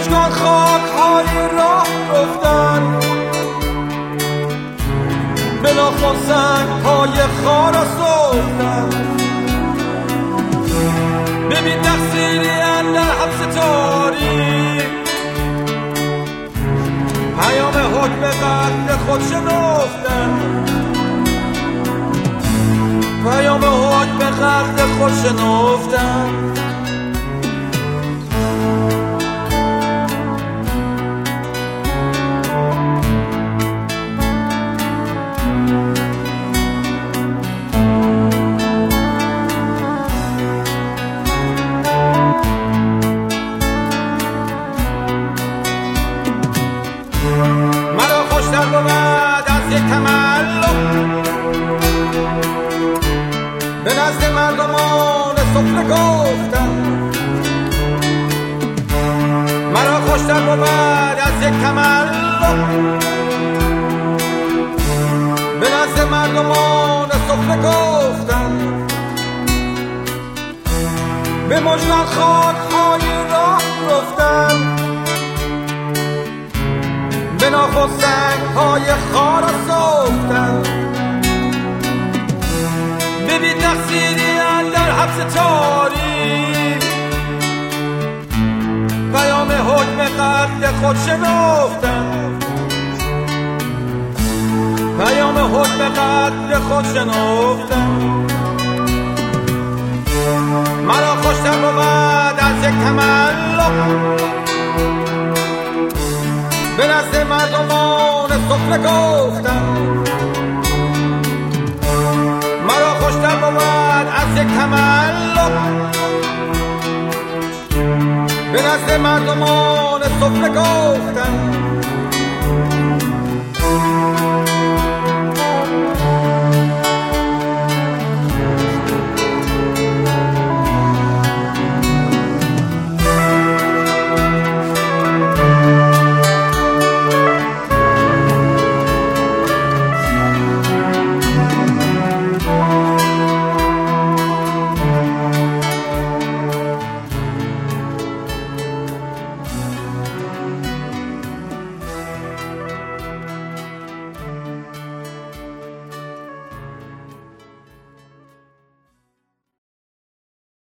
مژگان خاک‌های راه رفتن، به ناخن سنگ‌های خارا سفتن. ببین تقصیری اندر حبس تاریک، پیام حکم قتل خود شنفتن، پیام حکم قتل خود شنفتن. مرا خوشتر بود از یک تملق، به نزد مردمان سفره گفتن. مرا خوشتر بود از یک تملق، به نزد مردمان سفره گفتن. به مژگان خاک‌های راه رفتن، به ناخن سنگ‌های خارا سفتن. ببین تقصیری اندر حبس تاریک، پیام حکم قتل خود شنفتن، پیام حکم قتل خود شنفتن. مرا خوشتر بود از یک تملق، به نزد مردمان سفره گفتن. مرا خوشتر بود از یک تملق، به نزد مردمان سفره گفتن.